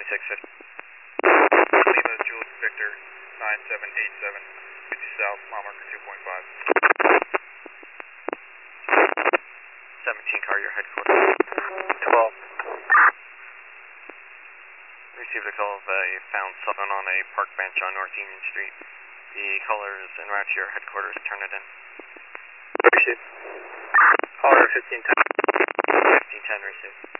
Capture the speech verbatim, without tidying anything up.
six fifty. Lima, Julius Victor, nine seven eight seven, fifty south, mile marker two point five. seventeen car, your headquarters. twelve. Received a call of a found someone on a park bench on North Union Street. The caller is en route to your headquarters. Turn it in. Received. Caller fifteen ten. fifteen ten received.